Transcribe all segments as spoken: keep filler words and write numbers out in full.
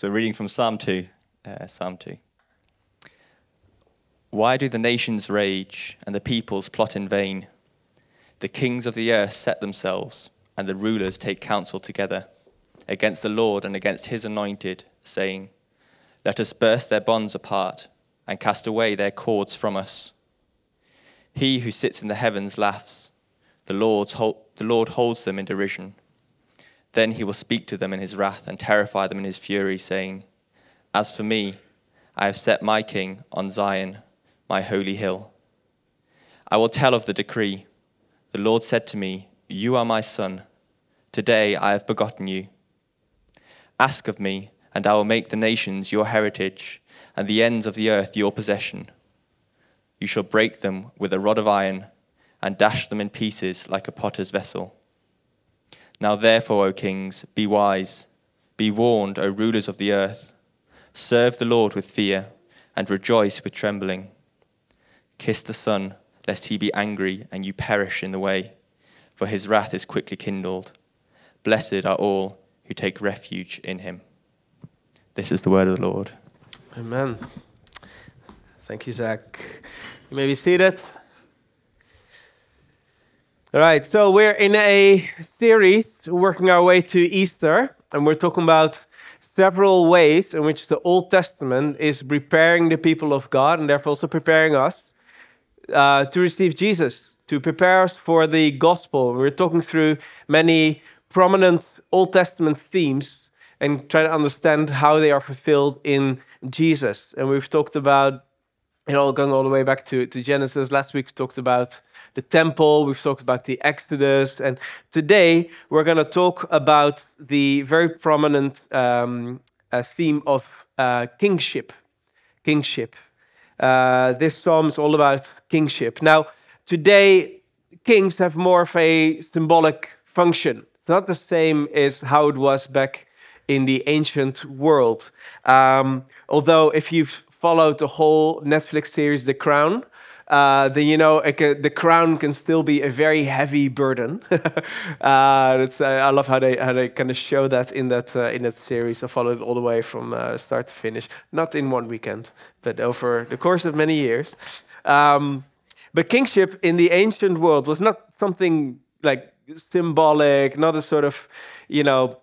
So reading from Psalm two, uh, Psalm two. Why do the nations rage and the peoples plot in vain? The kings of the earth set themselves, and the rulers take counsel together against the Lord and against his anointed, saying, let us burst their bonds apart and cast away their cords from us. He who sits in the heavens laughs. The Lord's hol- the Lord holds them in derision. Then he will speak to them in his wrath and terrify them in his fury, saying, as for me, I have set my king on Zion, my holy hill. I will tell of the decree. The Lord said to me, you are my son. Today I have begotten you. Ask of me, and I will make the nations your heritage, and the ends of the earth your possession. You shall break them with a rod of iron, and dash them in pieces like a potter's vessel. Now therefore, O kings, be wise. Be warned, O rulers of the earth. Serve the Lord with fear, and rejoice with trembling. Kiss the Son, lest he be angry, and you perish in the way, for his wrath is quickly kindled. Blessed are all who take refuge in him. This is the word of the Lord. Amen. Thank you, Zach. You may be seated. All right, so we're in a series working our way to Easter, and we're talking about several ways in which the Old Testament is preparing the people of God, and therefore also preparing us uh, to receive Jesus, to prepare us for the gospel. We're talking through many prominent Old Testament themes and try to understand how they are fulfilled in Jesus. And we've talked about, you know, going all the way back to, to Genesis. Last week we talked about the temple, we've talked about the Exodus, and today we're going to talk about the very prominent um, uh, theme of uh, kingship. Kingship. Uh, this psalm is all about kingship. Now, today, kings have more of a symbolic function. It's not the same as how it was back in the ancient world. Um, although, if you've followed the whole Netflix series, The Crown, uh, then you know it can, the crown can still be a very heavy burden. uh, it's, uh, I love how they how they kind of show that in that uh, in that series. I followed it all the way from uh, start to finish, not in one weekend, but over the course of many years. Um, but kingship in the ancient world was not something like symbolic, not a sort of, you know,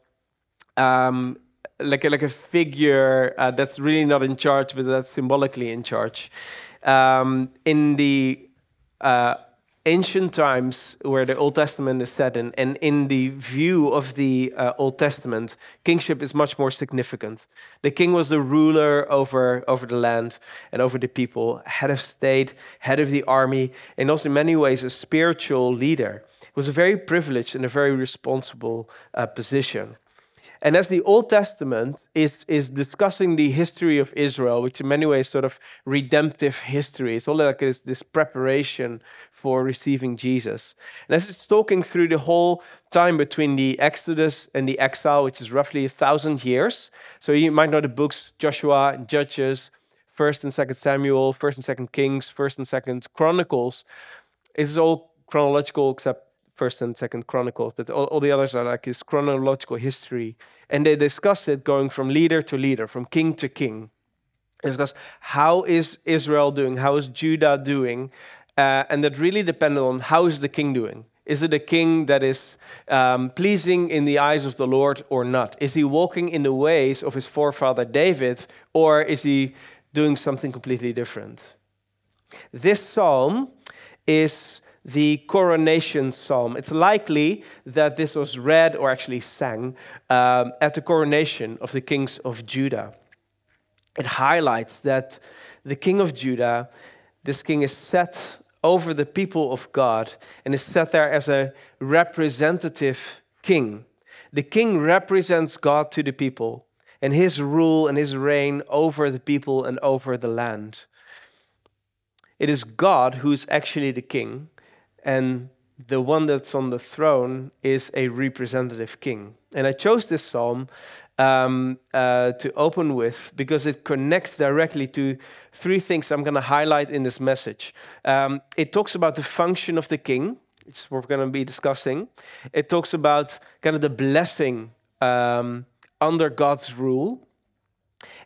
um, like a, like a figure uh, that's really not in charge, but that's symbolically in charge. Um, in the uh, ancient times where the Old Testament is set in, and in the view of the uh, Old Testament, kingship is much more significant. The king was the ruler over, over the land and over the people, head of state, head of the army, and also in many ways a spiritual leader. It was a very privileged and a very responsible uh, position. And as the Old Testament is, is discussing the history of Israel, which in many ways sort of redemptive history, it's all like this, this preparation for receiving Jesus. And as it's talking through the whole time between the Exodus and the exile, which is roughly a thousand years. So you might know the books Joshua, Judges, First and Second Samuel, First and Second Kings, First and Second Chronicles. It's all chronological except First and Second Chronicles, but all, all the others are like this chronological history. And they discuss it going from leader to leader, from king to king. They discuss how is Israel doing, how is Judah doing, uh, and that really depended on how is the king doing. Is it a king that is um, pleasing in the eyes of the Lord or not? Is he walking in the ways of his forefather David, or is he doing something completely different? This psalm is the coronation psalm. It's likely that this was read or actually sang um, at the coronation of the kings of Judah. It highlights that the king of Judah, this king is set over the people of God and is set there as a representative king. The king represents God to the people and his rule and his reign over the people and over the land. It is God who's actually the king, and the one that's on the throne is a representative king. And I chose this psalm um, uh, to open with because it connects directly to three things I'm going to highlight in this message. Um, it talks about the function of the king, which we're going to be discussing. It talks about kind of the blessing um, under God's rule.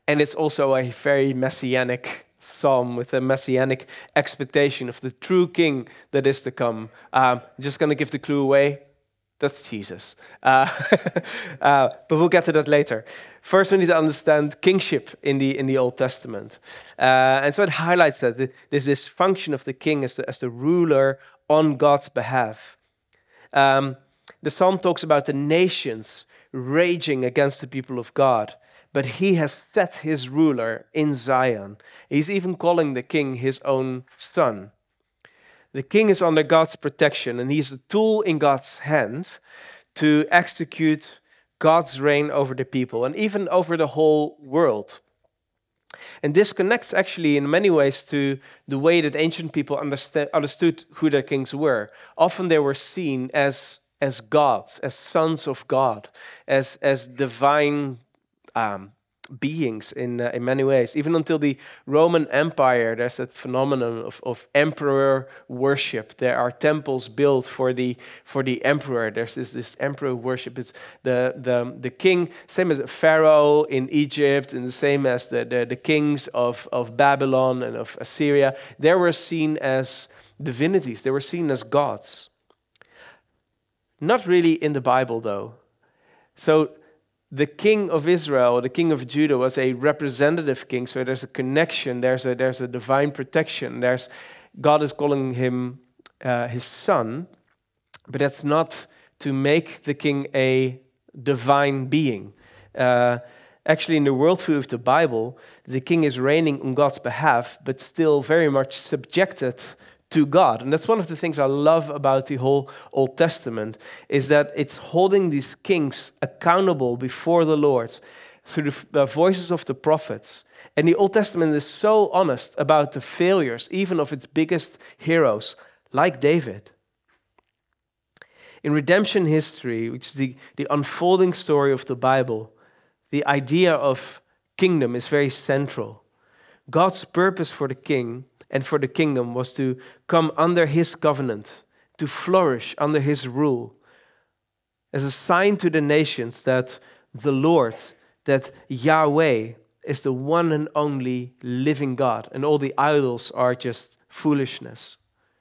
And it's also a very messianic psalm with a messianic expectation of the true king that is to come. Um, just going to give the clue away. That's Jesus. Uh, uh, but we'll get to that later. First, we need to understand kingship in the in the Old Testament. Uh, and so it highlights that there's this function of the king as the, as the ruler on God's behalf. Um, the psalm talks about the nations raging against the people of God, but he has set his ruler in Zion. He's even calling the king his own son. The king is under God's protection, and he's a tool in God's hand to execute God's reign over the people and even over the whole world. And this connects actually in many ways to the way that ancient people understa- understood who their kings were. Often they were seen as, as gods, as sons of God, as, as divine um, beings in uh, in many ways. Even until the Roman Empire, there's that phenomenon of, of emperor worship. There are temples built for the for the emperor. There's this this emperor worship. It's the the the king, same as Pharaoh in Egypt, and the same as the the, the kings of of Babylon and of Assyria. They were seen as divinities. They were seen as gods. Not really in the Bible, though. So the king of Israel, the king of Judah, was a representative king. So there's a connection. There's a there's a divine protection. There's God is calling him uh, his son, but that's not to make the king a divine being. Uh, actually, in the worldview of the Bible, the king is reigning on God's behalf, but still very much subjected to God. And that's one of the things I love about the whole Old Testament, is that it's holding these kings accountable before the Lord through the, the voices of the prophets. And the Old Testament is so honest about the failures, even of its biggest heroes, like David. In redemption history, which is the, the unfolding story of the Bible, the idea of kingdom is very central. God's purpose for the king and for the kingdom was to come under his covenant, to flourish under his rule, as a sign to the nations that the Lord, that Yahweh is the one and only living God, and all the idols are just foolishness.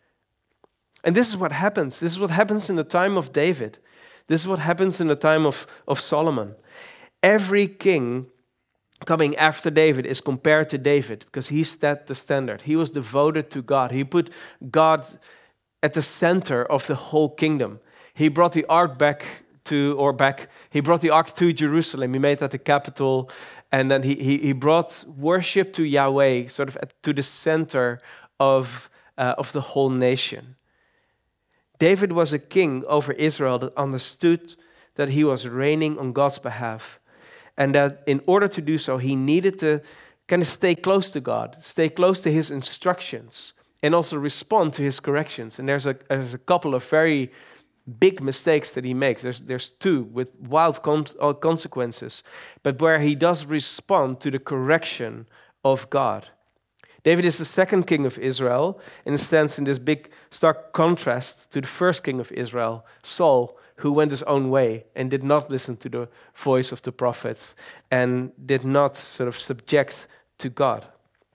And this is what happens. This is what happens in the time of David. This is what happens in the time of, of Solomon. Every king coming after David is compared to David because he set the standard. He was devoted to God. He put God at the center of the whole kingdom. He brought the ark back to, or back, he brought the ark to Jerusalem. He made that the capital. And then he, he, he brought worship to Yahweh sort of at, to the center of, uh, of the whole nation. David was a king over Israel that understood that he was reigning on God's behalf. And that in order to do so, he needed to kind of stay close to God, stay close to his instructions, and also respond to his corrections. And there's a, there's a couple of very big mistakes that he makes. There's, there's two with wild con- consequences, but where he does respond to the correction of God. David is the second king of Israel and stands in this big stark contrast to the first king of Israel, Saul, who went his own way and did not listen to the voice of the prophets and did not sort of subject to God.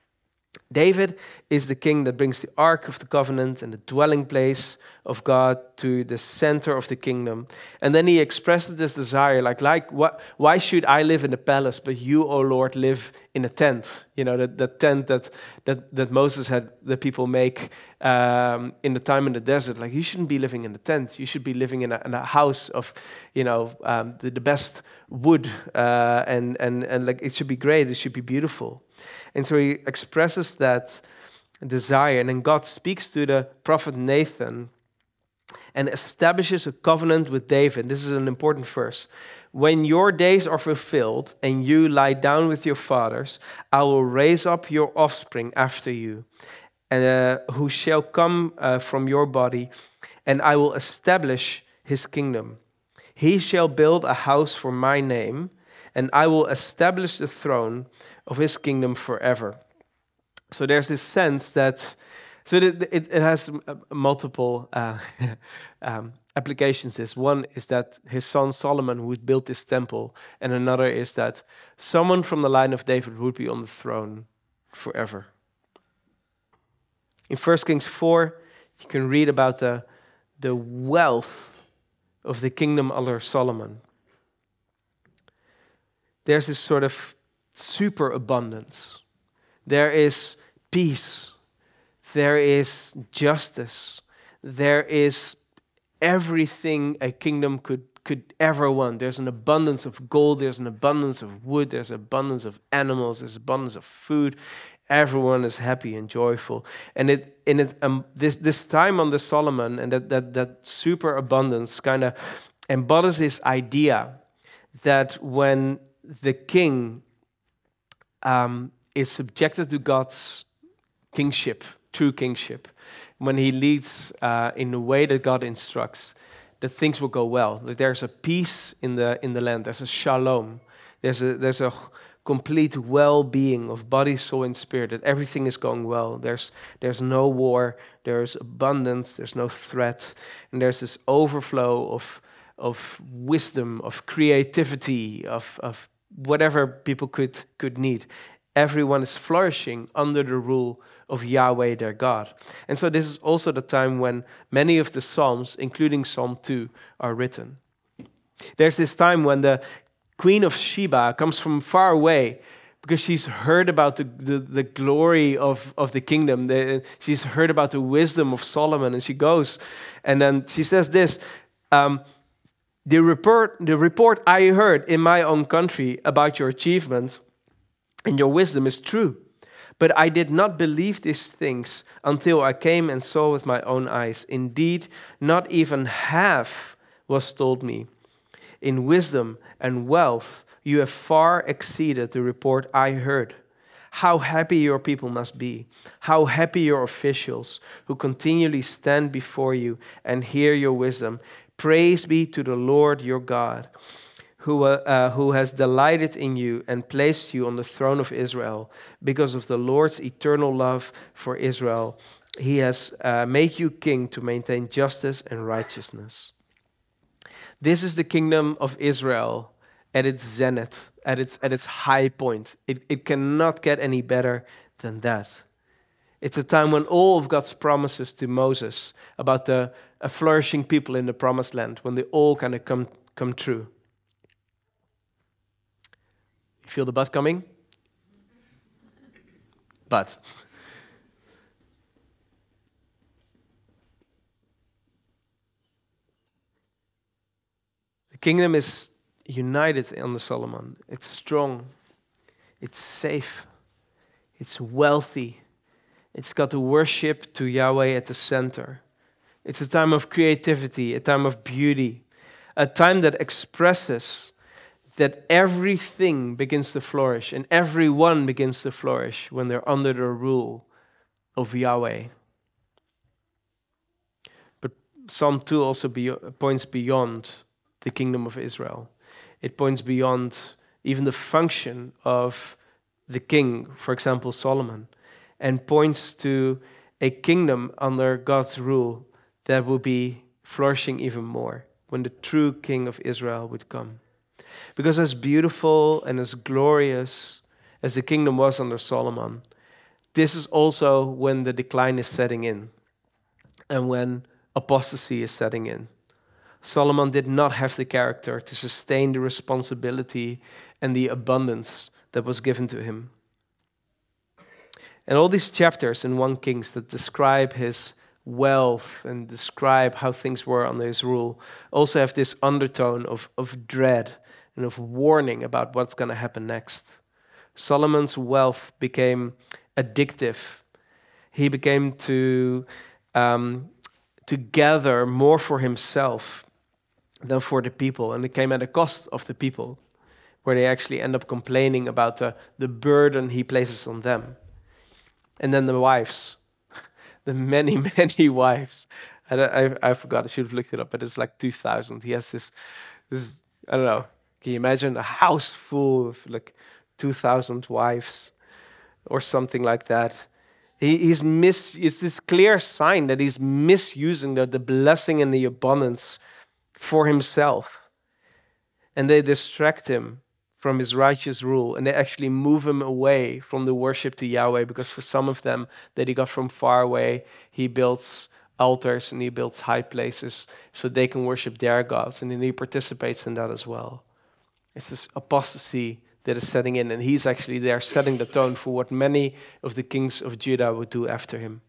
David is the king that brings the Ark of the Covenant and the dwelling place of God to the center of the kingdom. And then he expresses this desire, like, like what, why should I live in the palace, but you, O Lord, live in a tent? You know, that, that tent that, that, that Moses had the people make um, in the time in the desert. Like, you shouldn't be living in a tent. You should be living in a, in a house of, you know, um, the, the best wood. Uh, and, and, and like, it should be great. It should be beautiful. And so he expresses that desire. And then God speaks to the prophet Nathan and establishes a covenant with David. This is an important verse. When your days are fulfilled and you lie down with your fathers, I will raise up your offspring after you, and uh, who shall come uh, from your body, and I will establish his kingdom. He shall build a house for my name, and I will establish the throne of his kingdom forever. So there's this sense that, so it, it, it has multiple uh, um, applications is. One is that his son Solomon would build this temple, and another is that someone from the line of David would be on the throne forever. In First Kings four, you can read about the, the wealth of the kingdom under Solomon. There's this sort of superabundance. There is peace. There is justice. There is everything a kingdom could, could ever want. There's an abundance of gold. There's an abundance of wood. There's an abundance of animals. There's abundance of food. Everyone is happy and joyful. And it in it um, this this time under Solomon and that that that superabundance kind of embodies this idea that when the king um, is subjected to God's kingship, true kingship, when he leads uh, in the way that God instructs, that things will go well. That there's a peace in the in the land. There's a shalom. There's a there's a complete well-being of body, soul, and spirit. That everything is going well. There's there's no war. There's abundance. There's no threat, and there's this overflow of of wisdom, of creativity, of of whatever people could could need. Everyone is flourishing under the rule of Yahweh their God. And so this is also the time when many of the Psalms, including Psalm two, are written. There's this time when the Queen of Sheba comes from far away because she's heard about the, the, the glory of, of the kingdom. The, she's heard about the wisdom of Solomon, and she goes. And then she says this, um, the report, the report I heard in my own country about your achievements and your wisdom is true. But I did not believe these things until I came and saw with my own eyes. Indeed, not even half was told me. In wisdom and wealth, you have far exceeded the report I heard. How happy your people must be. How happy your officials who continually stand before you and hear your wisdom. Praise be to the Lord your God, who, uh, who has delighted in you and placed you on the throne of Israel. Because of the Lord's eternal love for Israel, he has uh, made you king to maintain justice and righteousness. This is the kingdom of Israel at its zenith, at its, at its high point. It, it cannot get any better than that. It's a time when all of God's promises to Moses about the a flourishing people in the promised land, when they all kind of come, come true. You feel the but coming? But. The kingdom is united under Solomon. It's strong. It's safe. It's wealthy. It's got the worship to Yahweh at the center. It's a time of creativity, a time of beauty, a time that expresses that everything begins to flourish and everyone begins to flourish when they're under the rule of Yahweh. But Psalm two also be, points beyond the kingdom of Israel. It points beyond even the function of the king, for example, Solomon, and points to a kingdom under God's rule that will be flourishing even more when the true king of Israel would come. Because as beautiful and as glorious as the kingdom was under Solomon, this is also when the decline is setting in and when apostasy is setting in. Solomon did not have the character to sustain the responsibility and the abundance that was given to him. And all these chapters in First Kings that describe his wealth and describe how things were under his rule also have this undertone of, of dread and of warning about what's going to happen next. Solomon's wealth became addictive. He became to, um, to gather more for himself than for the people, and it came at the cost of the people, where they actually end up complaining about the, the burden he places on them. And then the wives, the many, many wives. I, I, I forgot, I should have looked it up, but it's like two thousand. He has this, this, I don't know, can you imagine a house full of like two thousand wives or something like that? He, he's mis, it's this clear sign that he's misusing the, the blessing and the abundance for himself. And they distract him from his righteous rule, and they actually move him away from the worship to Yahweh, because for some of them that he got from far away, he builds altars and he builds high places so they can worship their gods, and then he participates in that as well. It's this apostasy that is setting in, and he's actually there setting the tone for what many of the kings of Judah would do after him.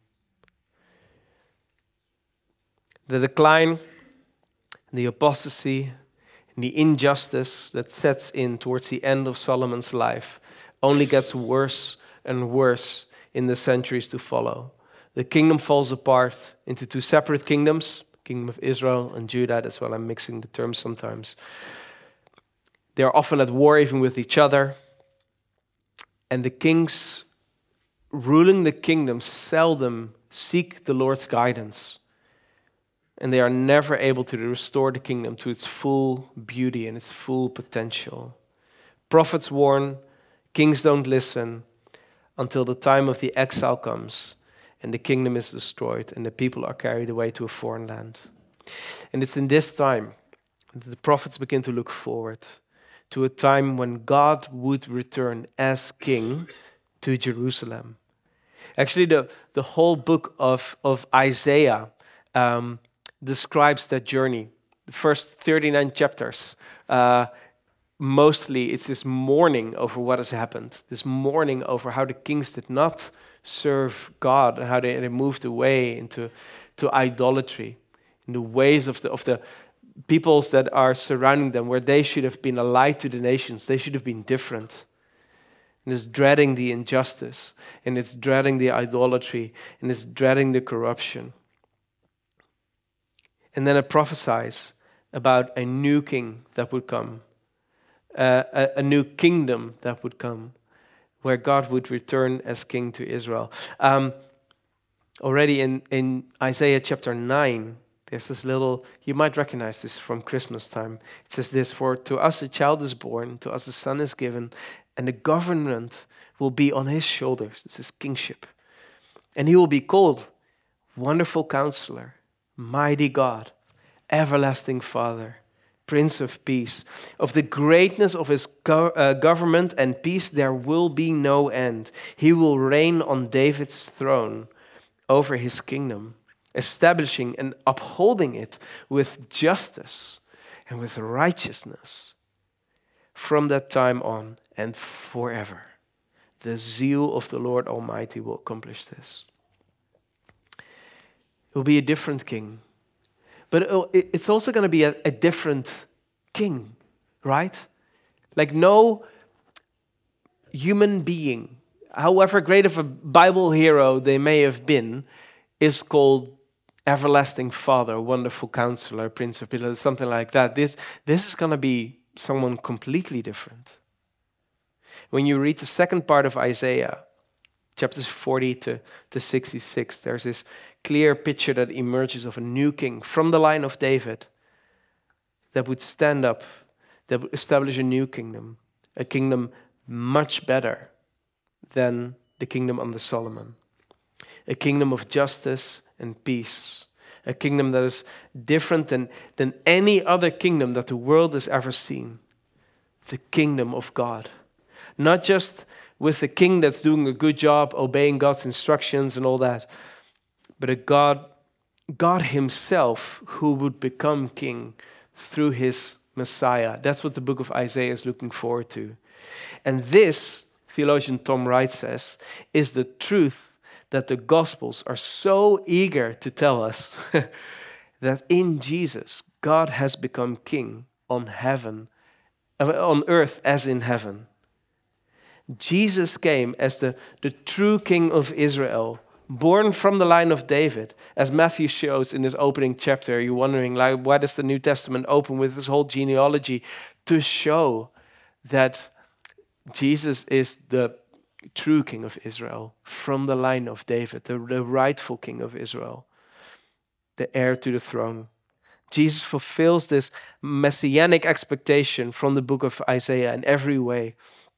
The decline, the apostasy, the injustice that sets in towards the end of Solomon's life only gets worse and worse in the centuries to follow. The kingdom falls apart into two separate kingdoms, kingdom of Israel and Judah. That's why I'm mixing the terms sometimes. They are often at war even with each other. And the kings ruling the kingdom seldom seek the Lord's guidance. And they are never able to restore the kingdom to its full beauty and its full potential. Prophets warn, kings don't listen until the time of the exile comes and the kingdom is destroyed and the people are carried away to a foreign land. And it's in this time that the prophets begin to look forward to a time when God would return as king to Jerusalem. Actually, the, the whole book of, of Isaiah um, describes that journey. The first thirty-nine chapters, uh, mostly it's this mourning over what has happened, this mourning over how the kings did not serve God and how they, they moved away into to idolatry, in the ways of the, of the peoples that are surrounding them, where they should have been a light to the nations. They should have been different. And it's dreading the injustice, and it's dreading the idolatry, and it's dreading the corruption. And then it prophesies about a new king that would come, uh, a, a new kingdom that would come, where God would return as king to Israel. Um, already in, in Isaiah chapter nine, there's this little, you might recognize this from Christmas time. It says this, "For to us a child is born, to us a son is given, and the government will be on his shoulders." This is kingship. "And he will be called Wonderful Counselor, Mighty God, Everlasting Father, Prince of Peace. Of the greatness of his go- uh, government and peace there will be no end. He will reign on David's throne over his kingdom, establishing and upholding it with justice and with righteousness from that time on and forever. The zeal of the Lord Almighty will accomplish this." It will be a different king. But it's also going to be a, a different king, right? Like no human being, however great of a Bible hero they may have been, is called Everlasting Father, Wonderful Counselor, Prince of Peace, something like that. This, this is going to be someone completely different. When you read the second part of Isaiah, chapters forty to, to sixty-six, there's this clear picture that emerges of a new king from the line of David that would stand up, that would establish a new kingdom, a kingdom much better than the kingdom under Solomon, a kingdom of justice and peace, a kingdom that is different than, than any other kingdom that the world has ever seen, the kingdom of God. Not just with a king that's doing a good job, obeying God's instructions and all that, but a God, God himself who would become king through his Messiah. That's what the book of Isaiah is looking forward to. And this, theologian Tom Wright says, is the truth that the Gospels are so eager to tell us, that in Jesus, God has become king on heaven, on earth as in heaven. Jesus came as the, the true king of Israel, born from the line of David. As Matthew shows in his opening chapter, you're wondering, like, why does the New Testament open with this whole genealogy? To show that Jesus is the true king of Israel, from the line of David, the, the rightful king of Israel, the heir to the throne. Jesus fulfills this messianic expectation from the book of Isaiah in every way.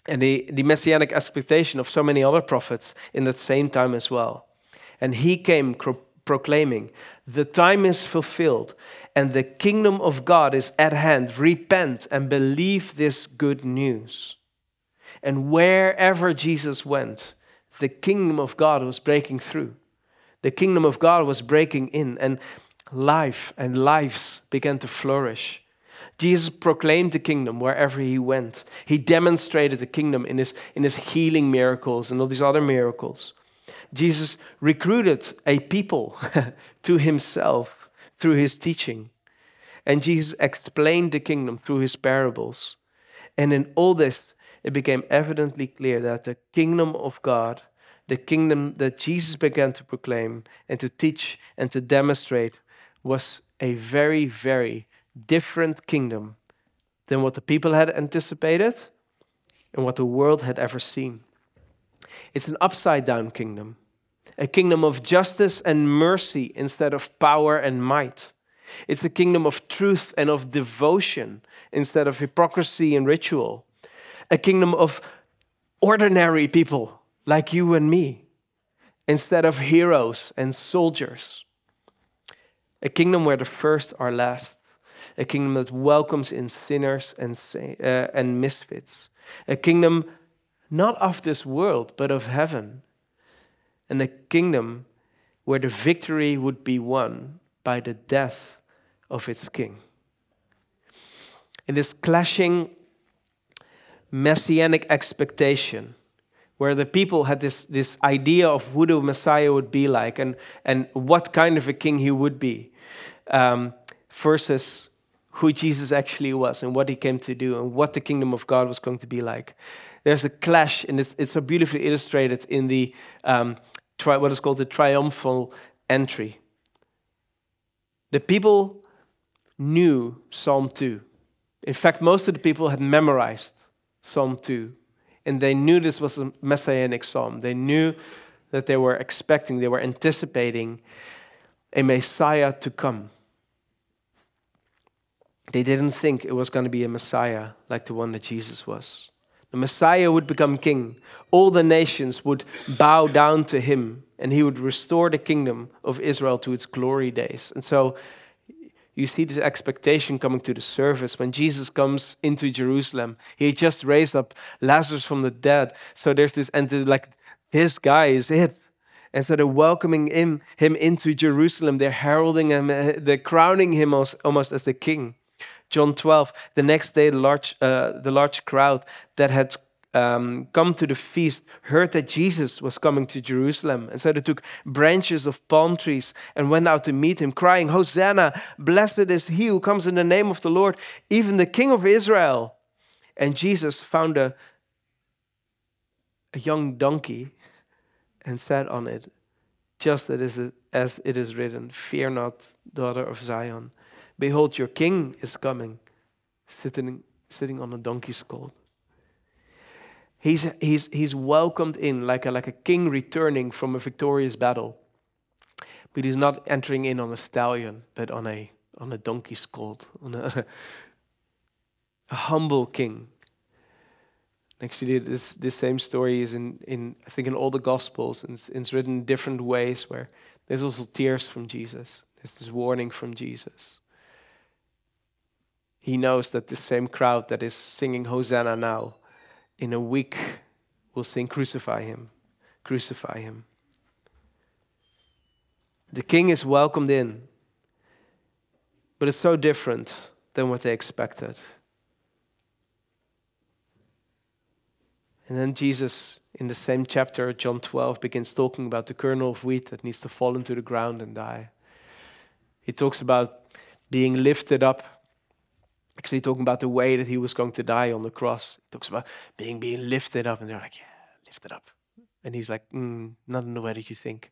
and the, the messianic expectation of so many other prophets in that same time as well. And he came cro- proclaiming, the time is fulfilled and the kingdom of God is at hand. Repent and believe this good news. And wherever Jesus went, the kingdom of God was breaking through. The kingdom of God was breaking in, and life and lives began to flourish. Jesus proclaimed the kingdom wherever he went. He demonstrated the kingdom in his, in his healing miracles and all these other miracles. Jesus recruited a people to himself through his teaching. And Jesus explained the kingdom through his parables. And in all this, it became evidently clear that the kingdom of God, the kingdom that Jesus began to proclaim and to teach and to demonstrate, was a very, very different kingdom than what the people had anticipated and what the world had ever seen. It's an upside-down kingdom, a kingdom of justice and mercy instead of power and might. It's a kingdom of truth and of devotion instead of hypocrisy and ritual. A kingdom of ordinary people like you and me instead of heroes and soldiers. A kingdom where the first are last. A kingdom that welcomes in sinners and, uh, and misfits. A kingdom not of this world, but of heaven. And a kingdom where the victory would be won by the death of its king. In this clashing messianic expectation, where the people had this, this idea of who the Messiah would be like and, and what kind of a king he would be, um, versus who Jesus actually was and what he came to do and what the kingdom of God was going to be like. There's a clash, and it's, it's so beautifully illustrated in the um, tri- what is called the triumphal entry. The people knew Psalm two. In fact, most of the people had memorized Psalm two. And they knew this was a messianic psalm. They knew that they were expecting, they were anticipating a Messiah to come. They didn't think it was going to be a Messiah like the one that Jesus was. The Messiah would become king. All the nations would bow down to him, and he would restore the kingdom of Israel to its glory days. And so you see this expectation coming to the surface when Jesus comes into Jerusalem. He just raised up Lazarus from the dead. So there's this, and like, this guy is it. And so they're welcoming him, him into Jerusalem. They're heralding him, they're crowning him as, almost as the king. John twelve, the next day, the large, uh, the large crowd that had um, come to the feast heard that Jesus was coming to Jerusalem. And so they took branches of palm trees and went out to meet him, crying, Hosanna, blessed is he who comes in the name of the Lord, even the King of Israel. And Jesus found a, a young donkey and sat on it, just as it is written, fear not, daughter of Zion. Behold, your king is coming, sitting, sitting on a donkey's colt. He's, he's, he's welcomed in like a, like a king returning from a victorious battle. But he's not entering in on a stallion, but on a, on a donkey's colt, on a, a humble king. Actually, this, this same story is in, in, I think, in all the Gospels, and it's, it's written in different ways where there's also tears from Jesus. There's this warning from Jesus. He knows that the same crowd that is singing Hosanna now, in a week will sing crucify him, crucify him. The king is welcomed in, but it's so different than what they expected. And then Jesus, in the same chapter, John twelve, begins talking about the kernel of wheat that needs to fall into the ground and die. He talks about being lifted up. Actually talking about the way that he was going to die on the cross. He talks about being being lifted up. And they're like, yeah, lifted up. And he's like, mm, not in the way that you think.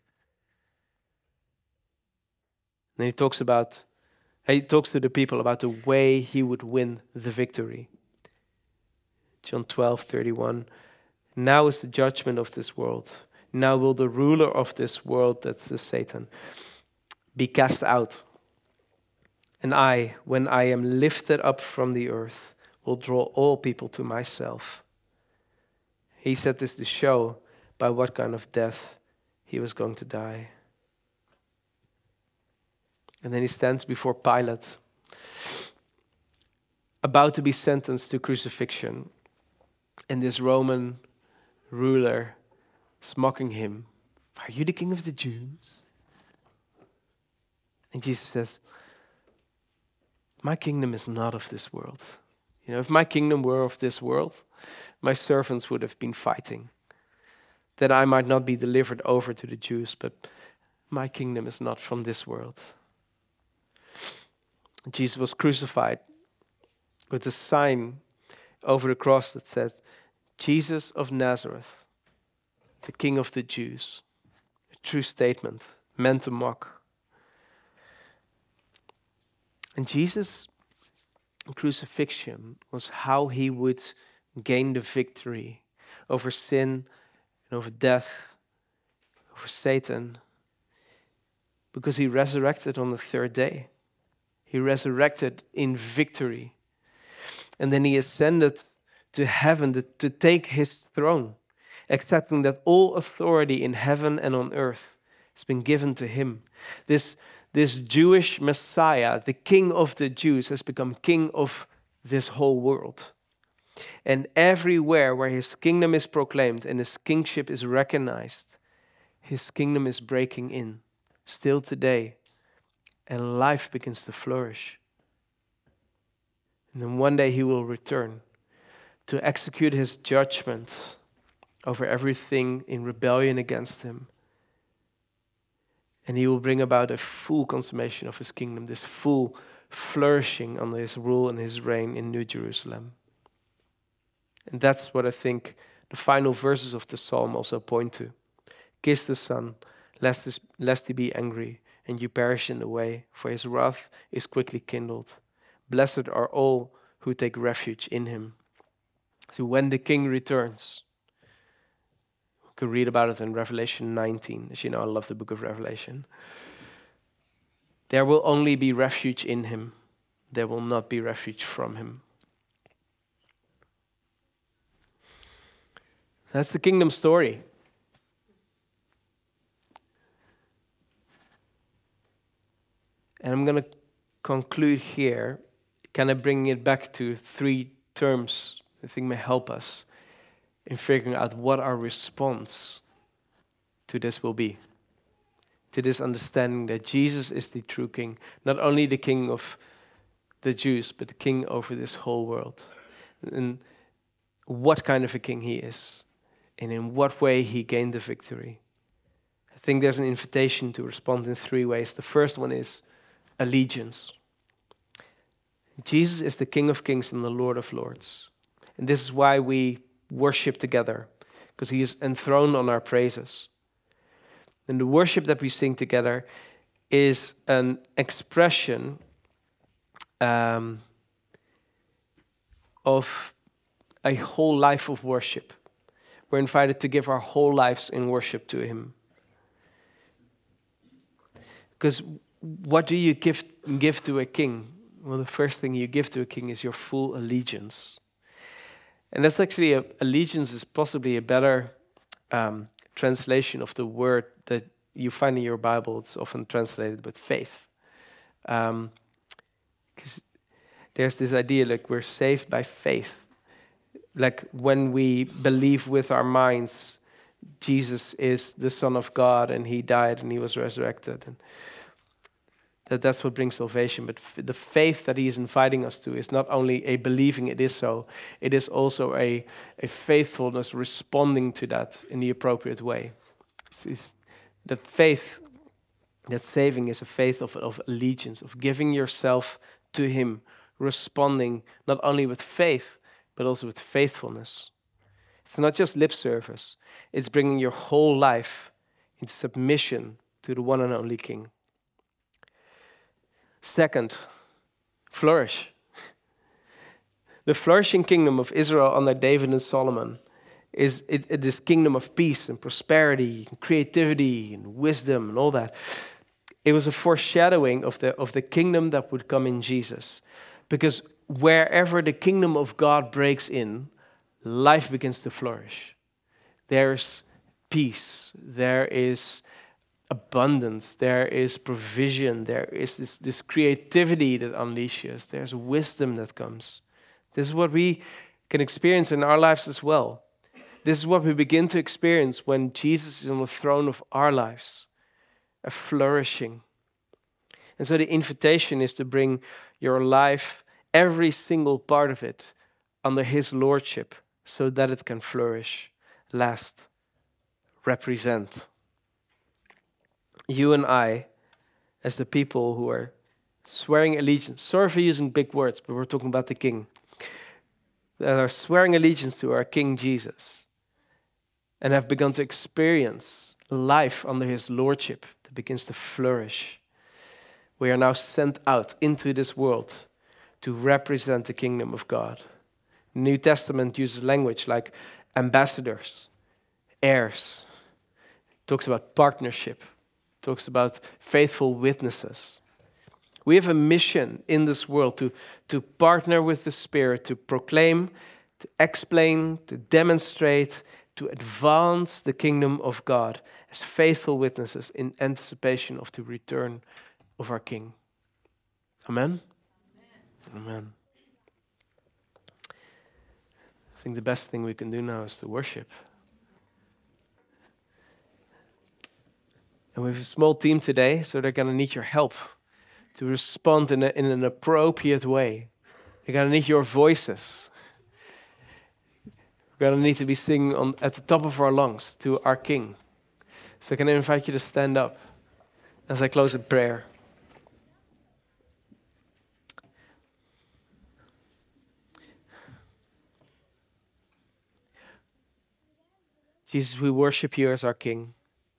And he talks about, he talks to the people about the way he would win the victory. John twelve, thirty-one. Now is the judgment of this world. Now will the ruler of this world, that's the Satan, be cast out. And I, when I am lifted up from the earth, will draw all people to myself. He said this to show by what kind of death he was going to die. And then he stands before Pilate, about to be sentenced to crucifixion. And this Roman ruler is mocking him. Are you the king of the Jews? And Jesus says, my kingdom is not of this world. You know, if my kingdom were of this world, my servants would have been fighting, that I might not be delivered over to the Jews, but my kingdom is not from this world. Jesus was crucified with a sign over the cross that says, Jesus of Nazareth, the King of the Jews. A true statement, meant to mock. And Jesus' crucifixion was how he would gain the victory over sin and over death, over Satan, because he resurrected on the third day. He resurrected in victory. And then he ascended to heaven to, to take his throne, accepting that all authority in heaven and on earth has been given to him. This, this Jewish Messiah, the King of the Jews, has become king of this whole world. And everywhere where his kingdom is proclaimed and his kingship is recognized, his kingdom is breaking in, still today, and life begins to flourish. And then one day he will return to execute his judgment over everything in rebellion against him. And he will bring about a full consummation of his kingdom, this full flourishing under his rule and his reign in New Jerusalem. And that's what I think the final verses of the psalm also point to. Kiss the Son, lest, his, lest he be angry, and you perish in the way, for his wrath is quickly kindled. Blessed are all who take refuge in him. So when the king returns, we can read about it in Revelation nineteen. As you know, I love the book of Revelation. There will only be refuge in him. There will not be refuge from him. That's the kingdom story. And I'm going to conclude here, kind of bringing it back to three terms I think may help us in figuring out what our response to this will be. To this understanding that Jesus is the true king, not only the king of the Jews, but the king over this whole world. And what kind of a king he is, and in what way he gained the victory. I think there's an invitation to respond in three ways. The first one is allegiance. Jesus is the King of Kings and the Lord of Lords. And this is why we worship together, because he is enthroned on our praises. And the worship that we sing together is an expression um, of a whole life of worship. We're invited to give our whole lives in worship to him. Because what do you give, give to a king? Well, the first thing you give to a king is your full allegiance. And that's actually, a, allegiance is possibly a better um, translation of the word that you find in your Bible. It's often translated with faith. Um, 'cause there's this idea like we're saved by faith. Like when we believe with our minds, Jesus is the Son of God and he died and he was resurrected. And that that's what brings salvation. But f- the faith that he is inviting us to is not only a believing it is so, it is also a, a faithfulness responding to that in the appropriate way. It's, it's, the faith that's saving is a faith of, of allegiance, of giving yourself to him, responding not only with faith, but also with faithfulness. It's not just lip service. It's bringing your whole life into submission to the one and only King. Second, flourish. The flourishing kingdom of Israel under David and Solomon is it, it this kingdom of peace and prosperity and creativity and wisdom and all that. It was a foreshadowing of the, of the kingdom that would come in Jesus. Because wherever the kingdom of God breaks in, life begins to flourish. there's peace, there is abundance, there is provision, there is this, this creativity that unleashes, there's wisdom that comes. This is what we can experience in our lives as well. This is what we begin to experience when Jesus is on the throne of our lives, a flourishing. And so the invitation is to bring your life, every single part of it, under his lordship so that it can flourish, last, represent. You and I, as the people who are swearing allegiance, sorry for using big words, but we're talking about the King, that are swearing allegiance to our King Jesus and have begun to experience life under his lordship that begins to flourish. We are now sent out into this world to represent the kingdom of God. The New Testament uses language like ambassadors, heirs. It talks about partnership. It talks about faithful witnesses. We have a mission in this world to, to partner with the Spirit, to proclaim, to explain, to demonstrate, to advance the kingdom of God as faithful witnesses in anticipation of the return of our King. Amen? Amen. Amen. I think the best thing we can do now is to worship. And we have a small team today, so they're going to need your help to respond in, a, in an appropriate way. They're going to need your voices. We're going to need to be singing on, at the top of our lungs to our King. So can I invite you to stand up as I close in prayer? Jesus, we worship you as our King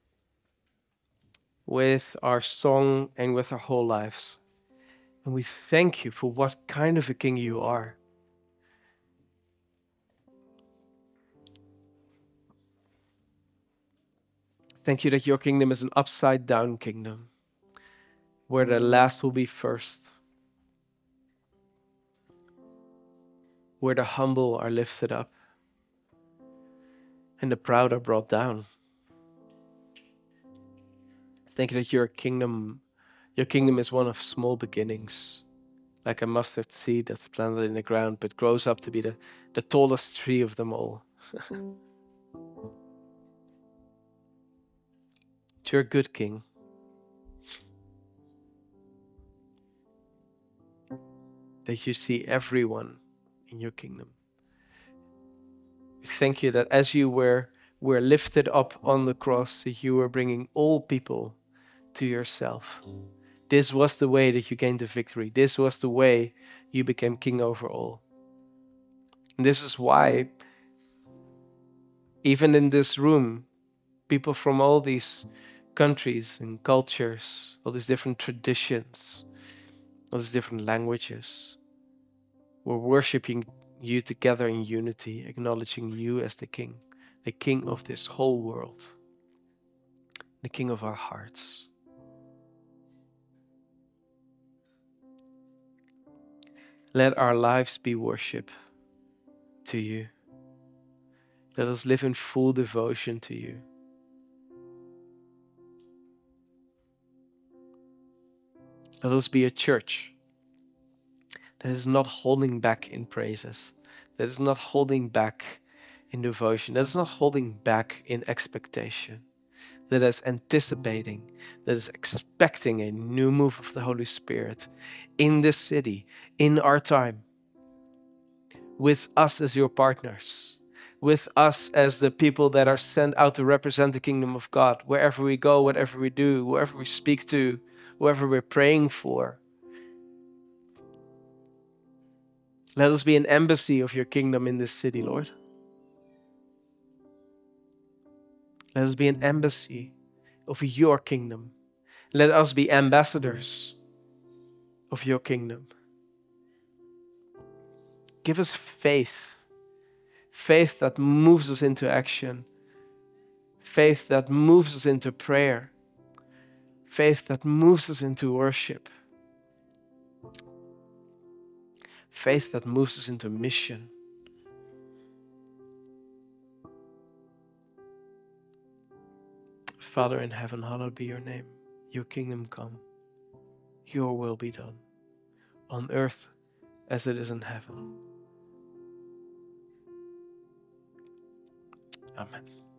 with our song and with our whole lives. And we thank you for what kind of a King you are. Thank you that your kingdom is an upside down kingdom where the last will be first, where the humble are lifted up and the proud are brought down. Thank you that your kingdom, your kingdom is one of small beginnings, like a mustard seed that's planted in the ground, but grows up to be the, the tallest tree of them all. You're a good King. That you see everyone in your kingdom. We thank you that as you were, were lifted up on the cross, that you were bringing all people to yourself. This was the way that you gained the victory. This was the way you became king over all. And this is why, even in this room, people from all these countries and cultures, all these different traditions, all these different languages, were worshiping you together in unity, acknowledging you as the King, the King of this whole world, the King of our hearts. Let our lives be worship to you. Let us live in full devotion to you. Let us be a church that is not holding back in praises, that is not holding back in devotion, that is not holding back in expectation, that is anticipating, that is expecting a new move of the Holy Spirit in this city, in our time, with us as your partners, with us as the people that are sent out to represent the kingdom of God, wherever we go, whatever we do, whoever we speak to, whoever we're praying for. Let us be an embassy of your kingdom in this city, Lord. Let us be an embassy of your kingdom. Let us be ambassadors of your kingdom. Give us faith. Faith that moves us into action. Faith that moves us into prayer. Faith that moves us into worship. Faith that moves us into mission. Father in heaven, hallowed be your name. Your kingdom come. Your will be done on earth as it is in heaven. Amen.